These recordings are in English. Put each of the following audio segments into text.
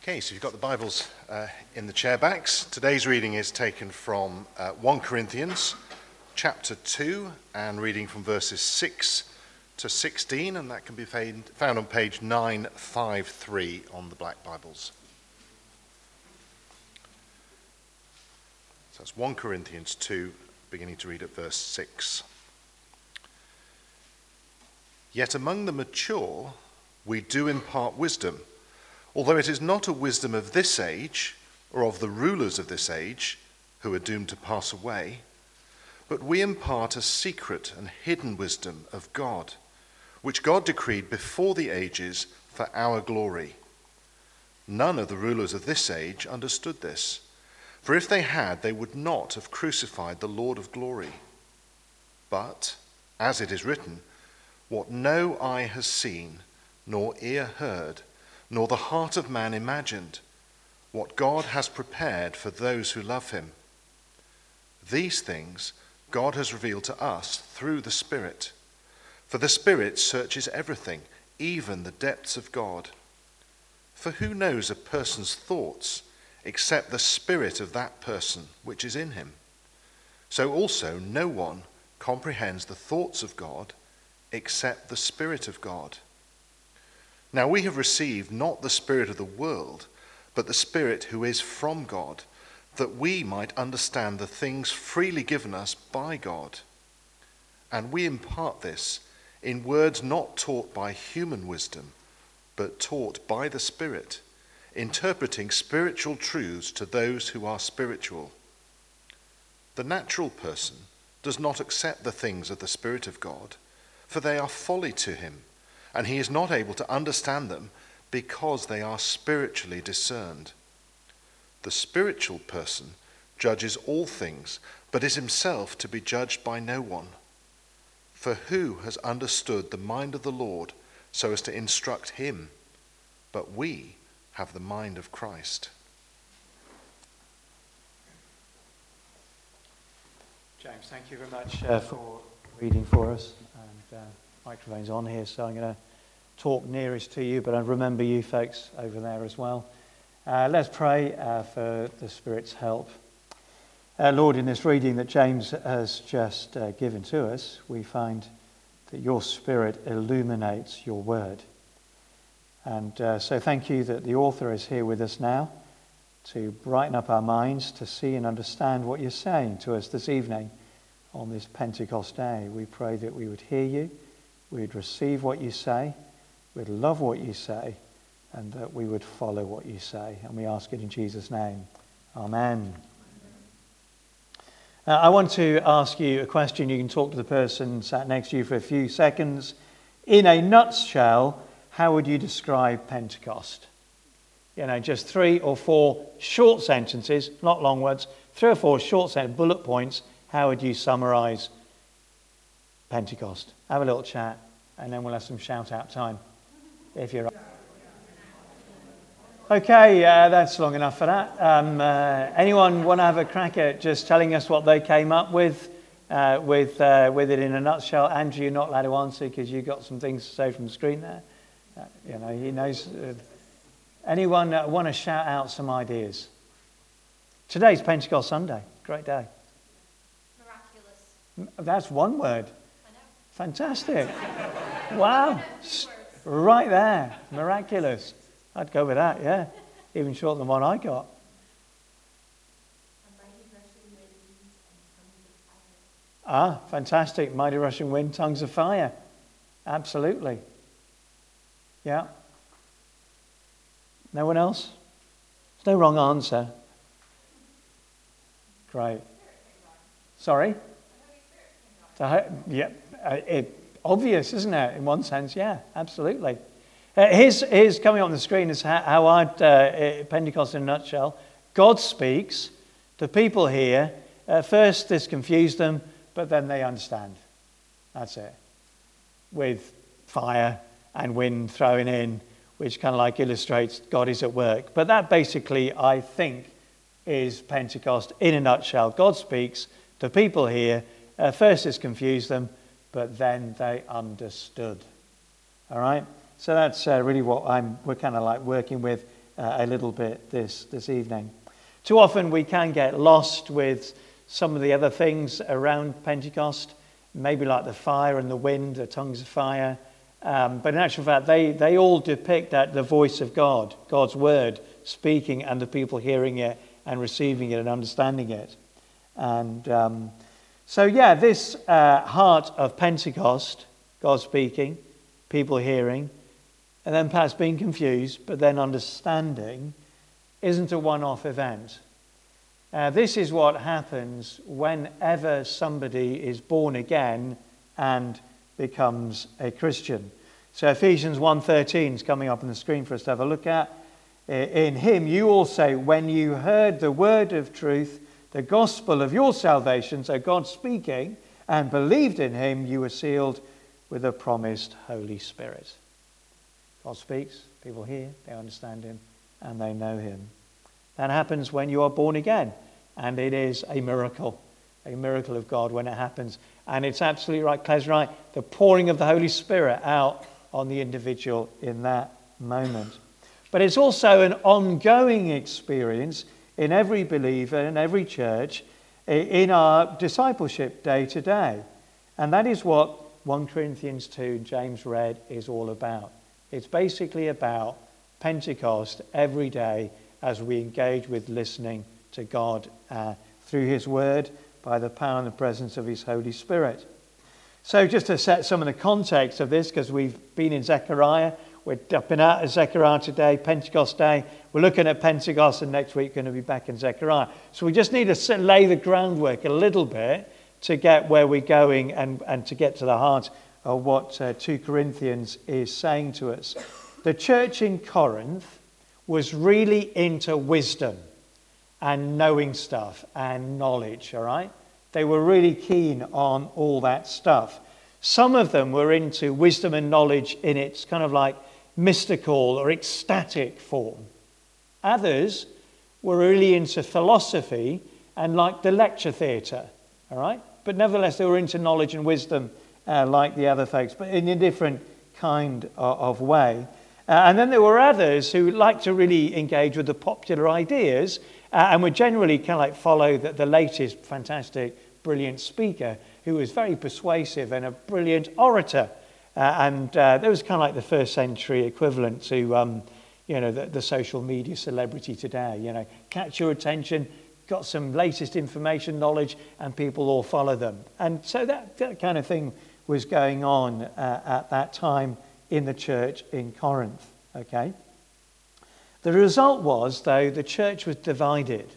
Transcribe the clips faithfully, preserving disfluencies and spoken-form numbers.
Okay, so you've got the Bibles uh, in the chair backs. Today's reading is taken from uh, First Corinthians chapter two and reading from verses six to sixteen, and that can be found on page nine fifty-three on the Black Bibles. So that's First Corinthians two, beginning to read at verse six. Yet among the mature we do impart wisdom, although it is not a wisdom of this age, or of the rulers of this age, who are doomed to pass away, but we impart a secret and hidden wisdom of God, which God decreed before the ages for our glory. None of the rulers of this age understood this, for if they had, they would not have crucified the Lord of glory. But, as it is written, what no eye has seen, nor ear heard, nor the heart of man imagined, what God has prepared for those who love him. These things God has revealed to us through the Spirit. For the Spirit searches everything, even the depths of God. For who knows a person's thoughts except the spirit of that person which is in him? So also no one comprehends the thoughts of God except the Spirit of God. Now we have received not the spirit of the world, but the Spirit who is from God, that we might understand the things freely given us by God. And we impart this in words not taught by human wisdom, but taught by the Spirit, interpreting spiritual truths to those who are spiritual. The natural person does not accept the things of the Spirit of God, for they are folly to him, and he is not able to understand them because they are spiritually discerned. The spiritual person judges all things, but is himself to be judged by no one. For who has understood the mind of the Lord so as to instruct him? But we have the mind of Christ. James, thank you very much uh, for reading for us. And uh, microphone's on here, so I'm going to talk nearest to you, but I remember you folks over there as well. Uh, let's pray uh, for the Spirit's help. Uh, Lord, in this reading that James has just uh, given to us, we find that your Spirit illuminates your word. And uh, so thank you that the author is here with us now to brighten up our minds, to see and understand what you're saying to us this evening on this Pentecost day. We pray that we would hear you, we would receive what you say, we'd love what you say, and that we would follow what you say. And we ask it in Jesus' name. Amen. Uh, I want to ask you a question. You can talk to the person sat next to you for a few seconds. In a nutshell, how would you describe Pentecost? You know, just three or four short sentences, not long words, three or four short sentences, bullet points. How would you summarize Pentecost? Have a little chat, and then we'll have some shout-out time. If you're okay, uh, that's long enough for that. Um, uh, anyone want to have a crack at just telling us what they came up with, uh, with, uh, with it in a nutshell? Andrew, you're not allowed to answer because you've got some things to say from the screen there. Uh, you know, he knows. Uh, anyone uh, want to shout out some ideas? Today's Pentecost Sunday. Great day. Miraculous. That's one word. I know. Fantastic. Wow. Right there. Miraculous. I'd go with that, yeah. Even shorter than what I got. Ah, fantastic. Mighty rushing wind, tongues of fire. Absolutely. Yeah. No one else? There's no wrong answer. Great. Sorry? Yeah. It, obvious, isn't it? In one sense, yeah, absolutely. Uh, here's, here's coming up on the screen is how, how I'd, uh, Pentecost in a nutshell. God speaks, the people hear. At first this confused them, but then they understand. That's it. With fire and wind thrown in, which kind of like illustrates God is at work. But that basically, I think, is Pentecost in a nutshell. God speaks, the people hear. At first this confused them, but then they understood. All right? So that's uh, really what I'm, we're kind of like working with uh, a little bit this, this evening. Too often we can get lost with some of the other things around Pentecost, maybe like the fire and the wind, the tongues of fire. Um, but in actual fact, they, they all depict that the voice of God, God's word speaking, and the people hearing it and receiving it and understanding it. And um, so, yeah, this uh, heart of Pentecost, God speaking, people hearing, and then perhaps being confused, but then understanding, isn't a one-off event. Uh, this is what happens whenever somebody is born again and becomes a Christian. So Ephesians one thirteen is coming up on the screen for us to have a look at. In him you also, when you heard the word of truth, the gospel of your salvation, so God speaking, and believed in him, you were sealed with the promised Holy Spirit. God speaks, people hear, they understand him, and they know him. That happens when you are born again, and it is a miracle, a miracle of God when it happens. And it's absolutely right, Claire's right, the pouring of the Holy Spirit out on the individual in that moment. But it's also an ongoing experience in every believer, in every church, in our discipleship day to day. And that is what First Corinthians two, James read, is all about. It's basically about Pentecost every day as we engage with listening to God uh, through his word by the power and the presence of his Holy Spirit. So just to set some of the context of this, because we've been in Zechariah, we're dipping out of Zechariah today, Pentecost Day. We're looking at Pentecost, and next week we're going to be back in Zechariah. So we just need to lay the groundwork a little bit to get where we're going and, and to get to the heart of what uh, Second Corinthians is saying to us. The church in Corinth was really into wisdom and knowing stuff and knowledge, all right? They were really keen on all that stuff. Some of them were into wisdom and knowledge in its kind of like mystical or ecstatic form. Others were really into philosophy and like the lecture theatre, all right? But nevertheless, they were into knowledge and wisdom uh, like the other folks, but in a different kind of, of way. Uh, and then there were others who liked to really engage with the popular ideas uh, and would generally kind of like follow the, the latest fantastic, brilliant speaker who was very persuasive and a brilliant orator. Uh, and uh, that was kind of like the first century equivalent to, um, you know, the, the social media celebrity today. You know, catch your attention, got some latest information, knowledge, and people all follow them. And so that, that kind of thing was going on uh, at that time in the church in Corinth, okay? The result was, though, the church was divided.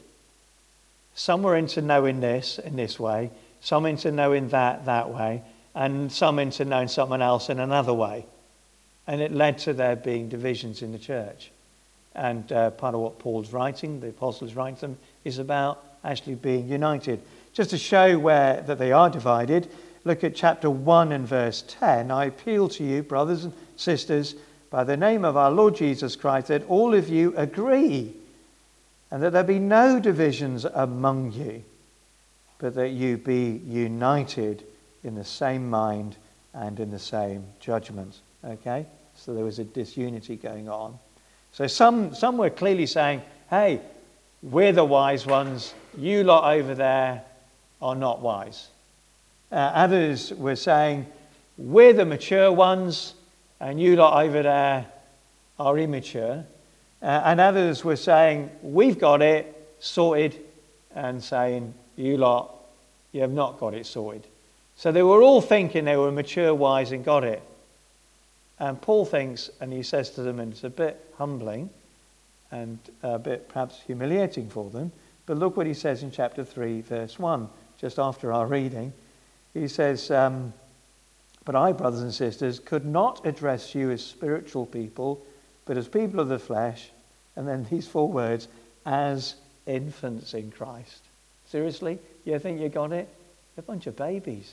Some were into knowing this in this way, some into knowing that that way, and some into knowing someone else in another way. And it led to there being divisions in the church. And uh, part of what Paul's writing, the apostles write them, is about actually being united. Just to show where that they are divided, look at chapter one and verse ten. I appeal to you, brothers and sisters, by the name of our Lord Jesus Christ, that all of you agree, and that there be no divisions among you, but that you be united in the same mind and in the same judgment. Okay? So there was a disunity going on. So some, some were clearly saying, hey, we're the wise ones, you lot over there are not wise. Uh, others were saying, we're the mature ones, and you lot over there are immature. Uh, and others were saying, we've got it sorted, and saying, you lot, you have not got it sorted. So they were all thinking they were mature, wise, and got it. And Paul thinks, and he says to them, and it's a bit humbling and a bit perhaps humiliating for them, but look what he says in chapter three, verse one, just after our reading. He says, um, but I, brothers and sisters, could not address you as spiritual people, but as people of the flesh, and then these four words, as infants in Christ. Seriously? You think you got it? You're a bunch of babies.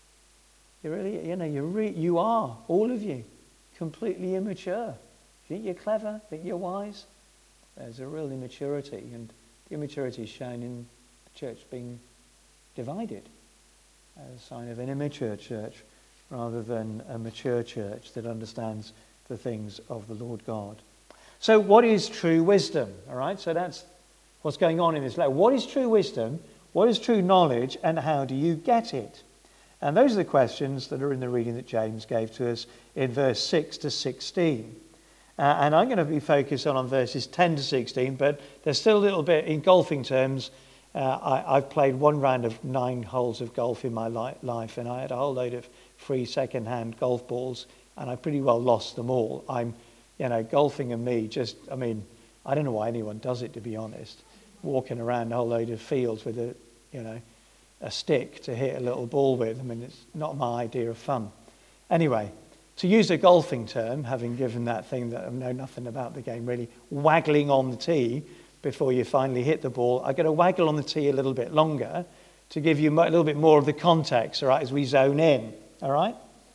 You really, you know, you re- you are, all of you, completely immature. Think you're clever? Think you're wise? There's a real immaturity, and the immaturity is shown in the church being divided as a sign of an immature church rather than a mature church that understands the things of the Lord God. So what is true wisdom? All right, so that's what's going on in this letter. What is true wisdom? What is true knowledge? And how do you get it? And those are the questions that are in the reading that James gave to us in verse six to sixteen. Uh, and I'm going to be focused on, on verses ten to sixteen, but there's still a little bit in golfing terms. Uh, I, I've played one round of nine holes of golf in my li- life, and I had a whole load of free second-hand golf balls, and I pretty well lost them all. I'm, you know, golfing and me just, I mean, I don't know why anyone does it, to be honest. Walking around a whole load of fields with a, you know, a stick to hit a little ball with. I mean, it's not my idea of fun. Anyway, to use a golfing term, having given that thing that I know nothing about the game really, waggling on the tee before you finally hit the ball, I've got to waggle on the tee a little bit longer to give you a little bit more of the context, all right, as we zone in, all right,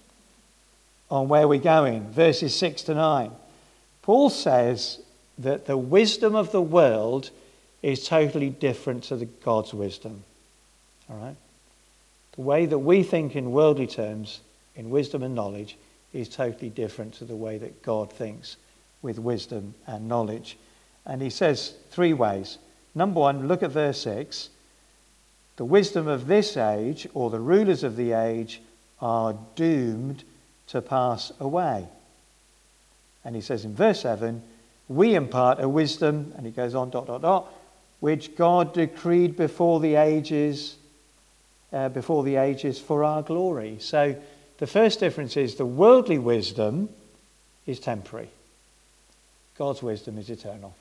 on where we're going. Verses six to nine. Paul says that the wisdom of the world is totally different to the God's wisdom. All right? The way that we think in worldly terms, in wisdom and knowledge, is totally different to the way that God thinks with wisdom and knowledge. And he says three ways. Number one, look at verse six. The wisdom of this age, or the rulers of the age, are doomed to pass away. And he says in verse seven, we impart a wisdom, and he goes on, dot, dot, dot, which God decreed before the ages, uh, before the ages for our glory. So the first difference is the worldly wisdom is temporary. God's wisdom is eternal.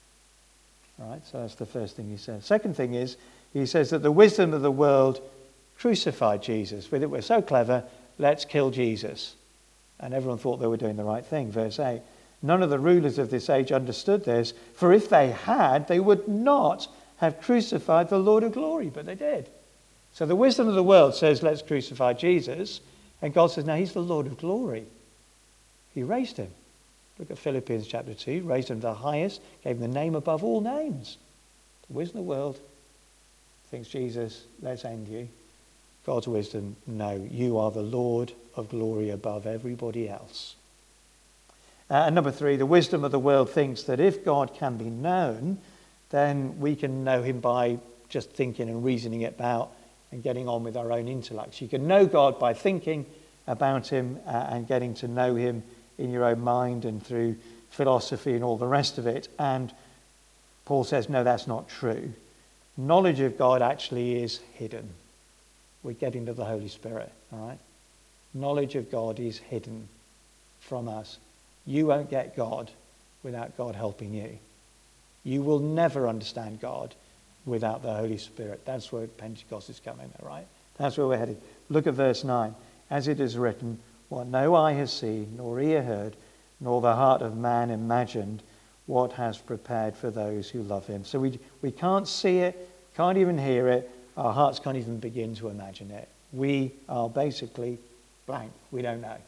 All right, so that's the first thing he says. Second thing is, he says that the wisdom of the world crucified Jesus. With it, we're so clever, let's kill Jesus. And everyone thought they were doing the right thing. Verse eight. None of the rulers of this age understood this, for if they had, they would not have crucified the Lord of glory, but they did. So the wisdom of the world says, let's crucify Jesus, and God says, no, he's the Lord of glory. He raised him. Look at Philippians chapter two, raised him to the highest, gave him the name above all names. The wisdom of the world thinks, Jesus, let's end you. God's wisdom, no, you are the Lord of glory above everybody else. Uh, and number three, the wisdom of the world thinks that if God can be known, then we can know him by just thinking and reasoning it about and getting on with our own intellects. You can know God by thinking about him uh, and getting to know him in your own mind and through philosophy and all the rest of it. And Paul says, no, that's not true. Knowledge of God actually is hidden. We're getting to the Holy Spirit, all right? Knowledge of God is hidden from us. You won't get God without God helping you. You will never understand God without the Holy Spirit. That's where Pentecost is coming, all right? That's where we're headed. Look at verse nine. As it is written, what no eye has seen, nor ear heard, nor the heart of man imagined, what has prepared for those who love him. So we, we can't see it, can't even hear it, our hearts can't even begin to imagine it. We are basically blank. We don't know.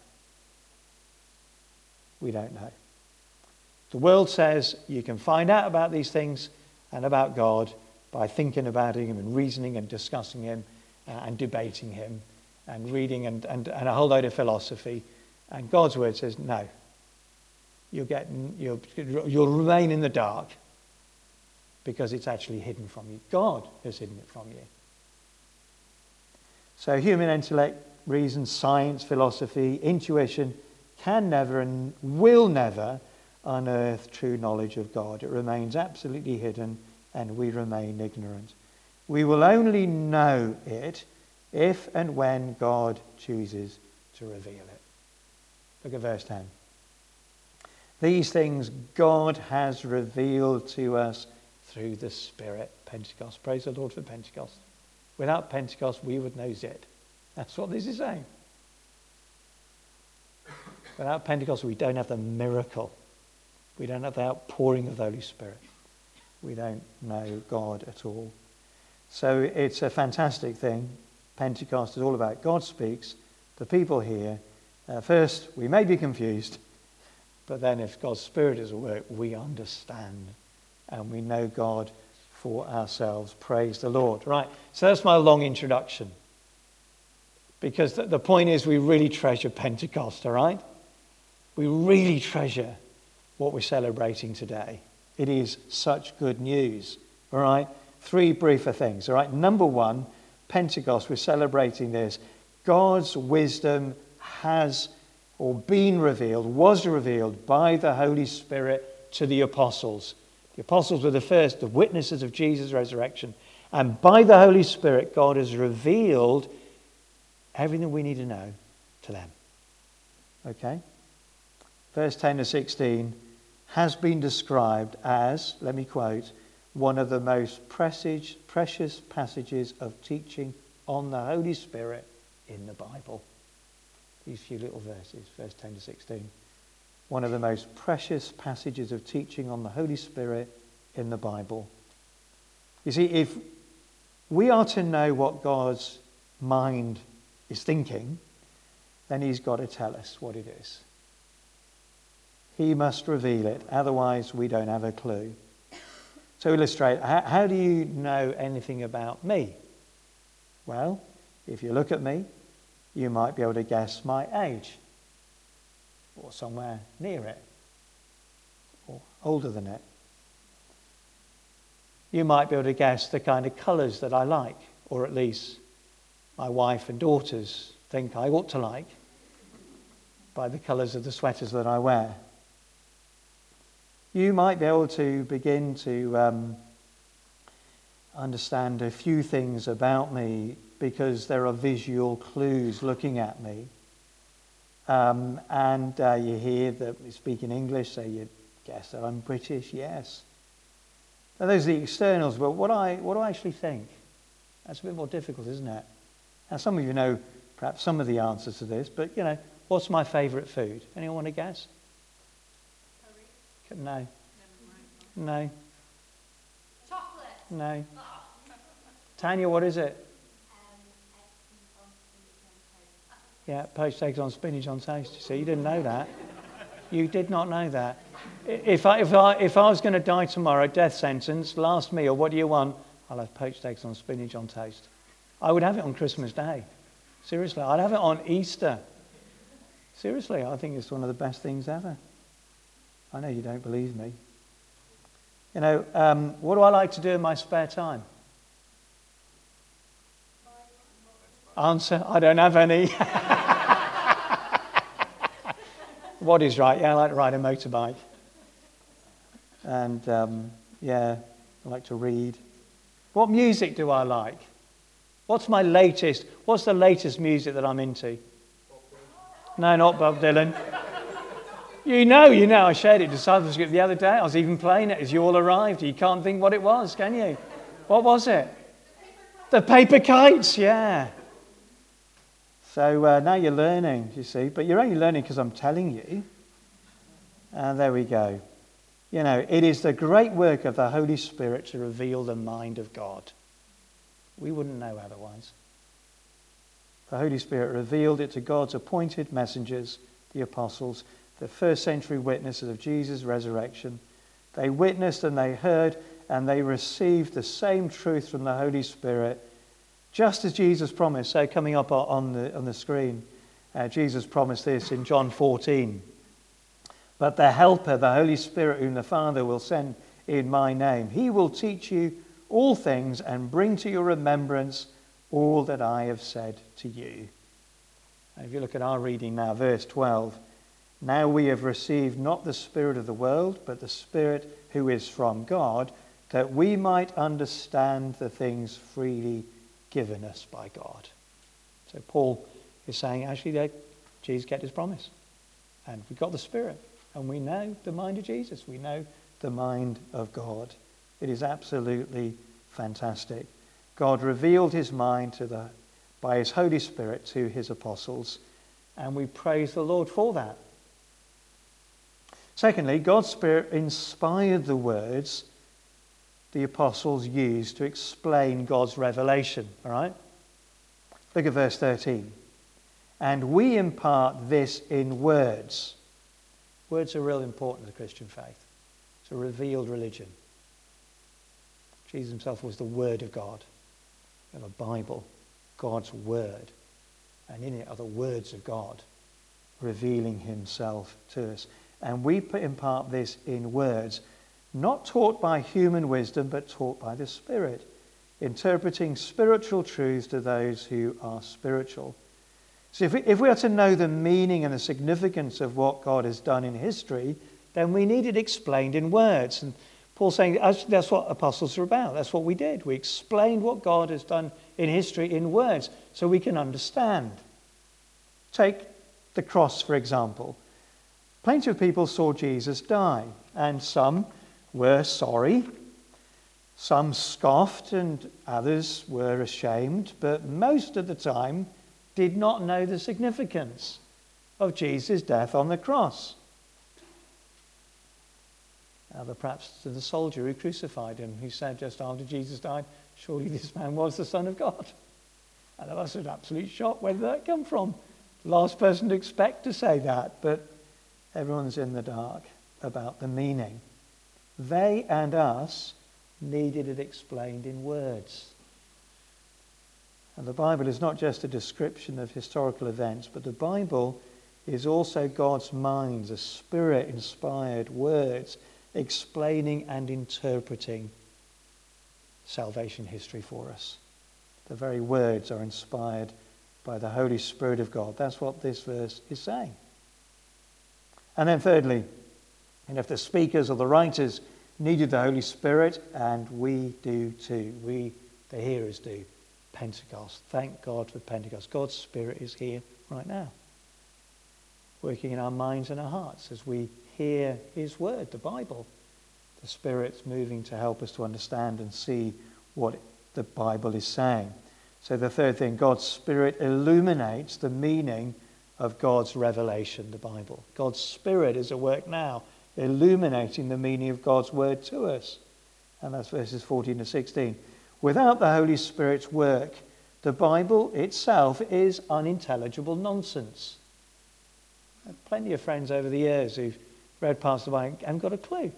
We don't know. The world says you can find out about these things and about God by thinking about him and reasoning and discussing him uh, and debating him and reading and, and, and a whole load of philosophy. And God's word says, no, you'll, get, you'll, you'll remain in the dark because it's actually hidden from you. God has hidden it from you. So human intellect, reason, science, philosophy, intuition can never and will never unearth true knowledge of God. It remains absolutely hidden and we remain ignorant. We will only know it if and when God chooses to reveal it. Look at verse ten. These things God has revealed to us through the Spirit. Pentecost. Praise the Lord for Pentecost. Without Pentecost, we would know zit. That's what this is saying. Without Pentecost, we don't have the miracle. We don't have the outpouring of the Holy Spirit. We don't know God at all. So it's a fantastic thing. Pentecost is all about God speaks, the people hear. Uh, first, we may be confused, but then if God's Spirit is at work, we understand and we know God for ourselves. Praise the Lord. Right, so that's my long introduction. Because the, the point is we really treasure Pentecost, all right? We really treasure what we're celebrating today. It is such good news, all right? Three briefer things, all right? Number one, Pentecost, we're celebrating this. God's wisdom has or been revealed, was revealed by the Holy Spirit to the apostles. The apostles were the first, the witnesses of Jesus' resurrection. And by the Holy Spirit, God has revealed everything we need to know to them. Okay? Verse ten to sixteen has been described as, let me quote, one of the most precious, precious passages of teaching on the Holy Spirit in the Bible. These few little verses, verse ten to sixteen. One of the most precious passages of teaching on the Holy Spirit in the Bible. You see, if we are to know what God's mind is thinking, then he's got to tell us what it is. He must reveal it, otherwise we don't have a clue. To illustrate, how, how do you know anything about me? Well, if you look at me, you might be able to guess my age, or somewhere near it, or older than it. You might be able to guess the kind of colours that I like, or at least my wife and daughters think I ought to like, by the colours of the sweaters that I wear. You might be able to begin to um, understand a few things about me because there are visual clues looking at me. Um, and uh, you hear that we speak in English, so you guess that I'm British, yes. Now those are the externals, but what I what do I actually think? That's a bit more difficult, isn't it? Now some of you know perhaps some of the answers to this, but you know, what's my favourite food? Anyone want to guess? Curry. No. No. Chocolate. No. Tanya, what is it? Yeah, poached eggs on spinach on toast. So you didn't know that. You did not know that. If I, if I, if I was going to die tomorrow, death sentence, last meal, what do you want? I'll have poached eggs on spinach on toast. I would have it on Christmas Day. Seriously, I'd have it on Easter. Seriously, I think it's one of the best things ever. I know you don't believe me. You know, um, what do I like to do in my spare time? Answer, I don't have any. What is right? Yeah, I like to ride a motorbike. And, um, yeah, I like to read. What music do I like? What's my latest? What's the latest music that I'm into? No, not Bob Dylan. You know, you know, I shared it to discipleship the other day. I was even playing it as you all arrived. You can't think what it was, can you? What was it? The Paper Kites, yeah. So uh, now you're learning, you see, but you're only learning because I'm telling you. And there we go. You know, it is the great work of the Holy Spirit to reveal the mind of God. We wouldn't know otherwise. The Holy Spirit revealed it to God's appointed messengers, the apostles, the first century witnesses of Jesus' resurrection. They witnessed and they heard and they received the same truth from the Holy Spirit, just as Jesus promised. So coming up on the, on the screen, uh, Jesus promised this in John fourteen. But the Helper, the Holy Spirit, whom the Father will send in my name, he will teach you all things and bring to your remembrance all that I have said to you. And if you look at our reading now, verse twelve, now we have received not the spirit of the world, but the Spirit who is from God, that we might understand the things freely given us by God. So Paul is saying actually that Jesus kept his promise. And we got the Spirit. And we know the mind of Jesus. We know the mind of God. It is absolutely fantastic. God revealed his mind to the, by his Holy Spirit to his apostles. And we praise the Lord for that. Secondly, God's Spirit inspired the words the apostles used to explain God's revelation. All right? Look at verse thirteen. And we impart this in words. Words are really important to the Christian faith. It's a revealed religion. Jesus himself was the Word of God. We have a Bible, God's Word. And in it are the words of God, revealing himself to us. And we impart this in words, not taught by human wisdom, but taught by the Spirit, interpreting spiritual truths to those who are spiritual. So if we, if we are to know the meaning and the significance of what God has done in history, then we need it explained in words. And Paul's saying that's what apostles are about. That's what we did. We explained what God has done in history in words so we can understand. Take the cross, for example. Plenty of people saw Jesus die, and some were sorry, some scoffed, and others were ashamed, but most of the time did not know the significance of Jesus' death on the cross. Other perhaps to the soldier who crucified him, who said just after Jesus died, surely this man was the Son of God. And I was in absolute shock. Where did that come from? The last person to expect to say that, but everyone's in the dark about the meaning. They and us needed it explained in words. And the Bible is not just a description of historical events, but the Bible is also God's mind, the Spirit-inspired words explaining and interpreting salvation history for us. The very words are inspired by the Holy Spirit of God. That's what this verse is saying. And then thirdly, and if the speakers or the writers needed the Holy Spirit, and we do too, we, the hearers, do. Pentecost. Thank God for Pentecost. God's Spirit is here right now, working in our minds and our hearts as we hear his word, the Bible. The Spirit's moving to help us to understand and see what the Bible is saying. So the third thing, God's Spirit illuminates the meaning of God's revelation, the Bible. God's Spirit is at work now, illuminating the meaning of God's word to us. And that's verses fourteen to sixteen. Without the Holy Spirit's work, the Bible itself is unintelligible nonsense. I have plenty of friends over the years who've read parts of the Bible and haven't got a clue.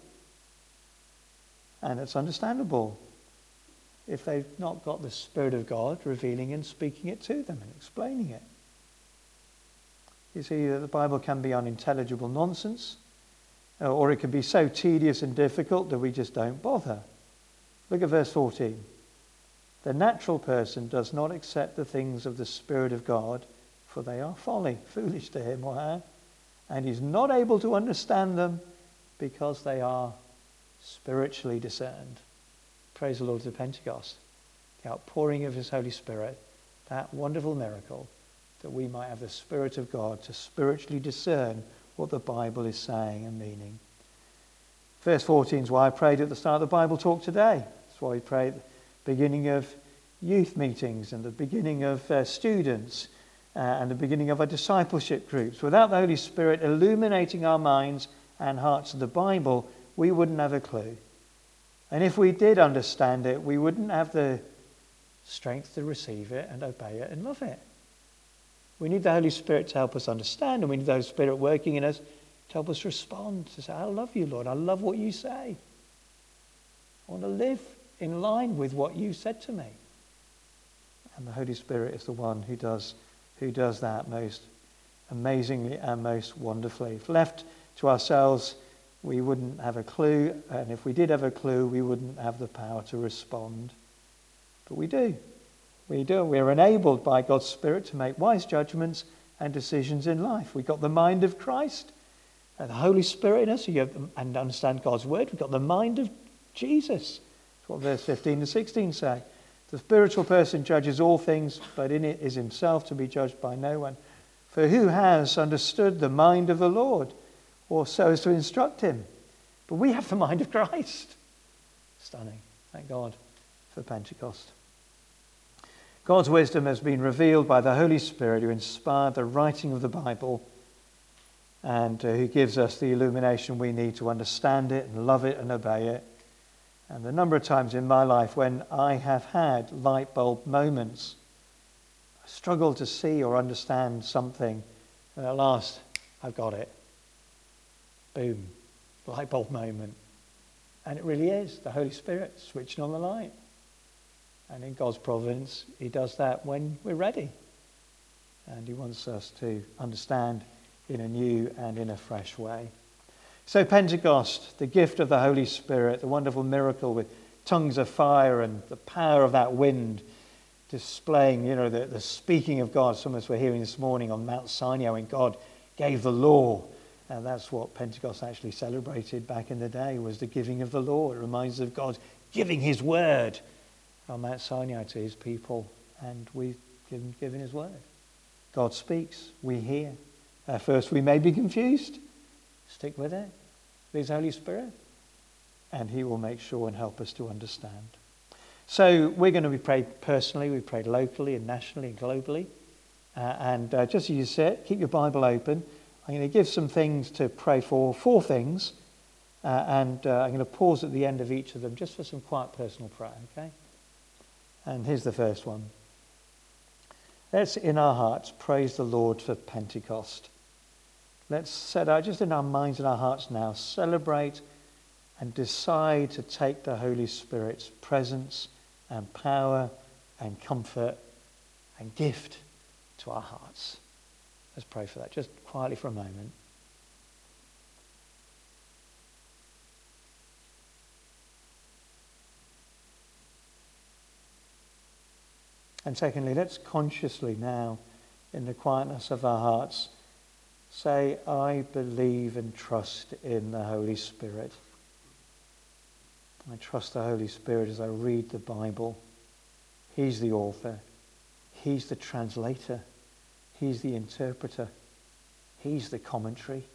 And it's understandable if they've not got the Spirit of God revealing and speaking it to them and explaining it. You see that the Bible can be unintelligible nonsense, or it can be so tedious and difficult that we just don't bother. Look at verse fourteen. The natural person does not accept the things of the Spirit of God, for they are folly, foolish to him or her, and is not able to understand them because they are spiritually discerned. Praise the Lord for Pentecost, the outpouring of his Holy Spirit, that wonderful miracle that we might have the Spirit of God to spiritually discern what the Bible is saying and meaning. Verse fourteen is why I prayed at the start of the Bible talk today. That's why we pray at the beginning of youth meetings and the beginning of uh, students uh, and the beginning of our discipleship groups. Without the Holy Spirit illuminating our minds and hearts to the Bible, we wouldn't have a clue. And if we did understand it, we wouldn't have the strength to receive it and obey it and love it. We need the Holy Spirit to help us understand, and we need the Holy Spirit working in us to help us respond, to say, I love you, Lord. I love what you say. I want to live in line with what you said to me. And the Holy Spirit is the one who does, who does that most amazingly and most wonderfully. If left to ourselves, we wouldn't have a clue, and if we did have a clue, we wouldn't have the power to respond. But we do. We do. We're enabled by God's Spirit to make wise judgments and decisions in life. We've got the mind of Christ, and the Holy Spirit in us, and understand God's word. We've got the mind of Jesus. That's what verse fifteen to sixteen say. The spiritual person judges all things, but in it is himself to be judged by no one. For who has understood the mind of the Lord, or so as to instruct him? But we have the mind of Christ. Stunning. Thank God for Pentecost. God's wisdom has been revealed by the Holy Spirit who inspired the writing of the Bible and uh, who gives us the illumination we need to understand it and love it and obey it. And the number of times in my life when I have had light bulb moments, I struggle to see or understand something, and at last I've got it. Boom, light bulb moment. And it really is the Holy Spirit switching on the light. And in God's providence, he does that when we're ready. And he wants us to understand in a new and in a fresh way. So Pentecost, the gift of the Holy Spirit, the wonderful miracle with tongues of fire and the power of that wind displaying, you know, the, the speaking of God. Some of us were hearing this morning on Mount Sinai when God gave the law. And that's what Pentecost actually celebrated back in the day, was the giving of the law. It reminds us of God giving his word on Mount Sinai to his people. And we've given, given his word. God speaks, we hear. At first we may be confused. Stick with it. Please, Holy Spirit. And he will make sure and help us to understand. So we're going to be prayed personally. We prayed locally and nationally and globally. Uh, and uh, just as you said, keep your Bible open. I'm going to give some things to pray for, four things. Uh, and uh, I'm going to pause at the end of each of them just for some quiet personal prayer, okay? And here's the first one. Let's, in our hearts, praise the Lord for Pentecost. Let's set out, just in our minds and our hearts now, celebrate and decide to take the Holy Spirit's presence and power and comfort and gift to our hearts. Let's pray for that, just quietly for a moment. And secondly, let's consciously now, in the quietness of our hearts, say, I believe and trust in the Holy Spirit. I trust the Holy Spirit as I read the Bible. He's the author. He's the translator. He's the interpreter. He's the commentary.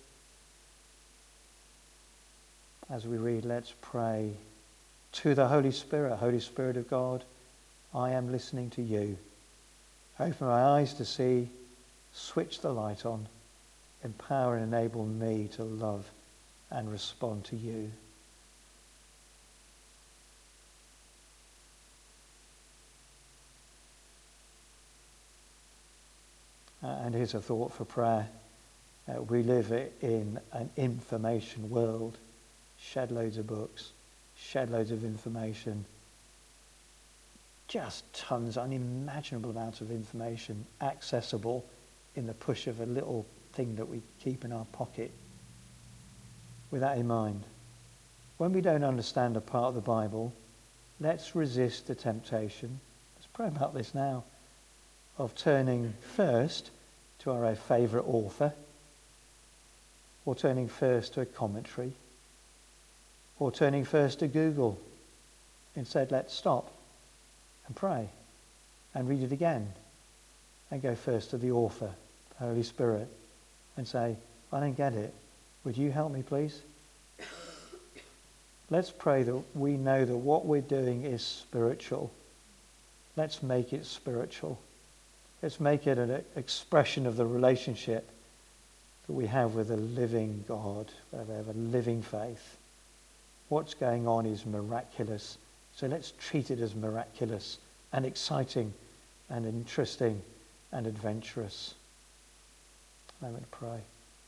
As we read, let's pray to the Holy Spirit. Holy Spirit of God, I am listening to you. Open my eyes to see. Switch the light on. Empower and enable me to love and respond to you. Uh, and here's a thought for prayer. Uh, we live in an information world. Shed loads of books. Shed loads of information. Just tons, unimaginable amounts of information accessible in the push of a little thing that we keep in our pocket. With that in mind, when we don't understand a part of the Bible, let's resist the temptation. Let's pray about this now. Of turning first to our favourite author, or turning first to a commentary, or turning first to Google. Instead, let's stop and pray and read it again and go first to the author, the Holy Spirit, and say, I don't get it. Would you help me, please? Let's pray that we know that what we're doing is spiritual. Let's make it spiritual. Let's make it an expression of the relationship that we have with a living God, where we have a living faith. What's going on is miraculous. So let's treat it as miraculous and exciting and interesting and adventurous. Moment to pray.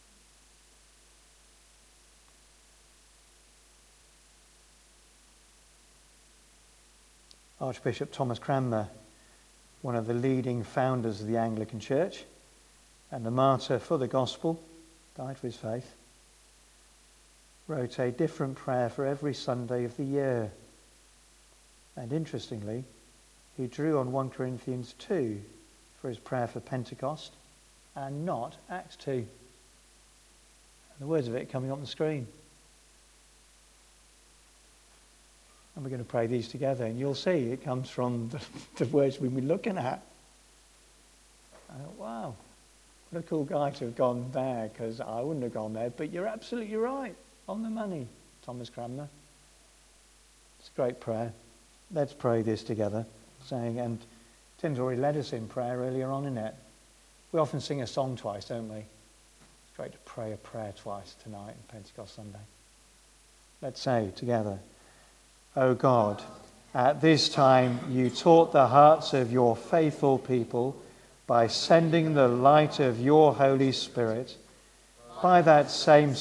Archbishop Thomas Cranmer, one of the leading founders of the Anglican Church and the martyr for the gospel, died for his faith, wrote a different prayer for every Sunday of the year. And interestingly, he drew on First Corinthians two for his prayer for Pentecost and not Acts two. And the words of it are coming up on the screen. And we're going to pray these together, and you'll see it comes from the, the words we've been looking at. I thought, wow, what a cool guy to have gone there, because I wouldn't have gone there, but you're absolutely right, on the money, Thomas Cranmer. It's a great prayer. Let's pray this together, saying, and Tim's already led us in prayer earlier on in it. We often sing a song twice, don't we? It's great to pray a prayer twice tonight on Pentecost Sunday. Let's say together, O God, at this time you taught the hearts of your faithful people by sending the light of your Holy Spirit. By that same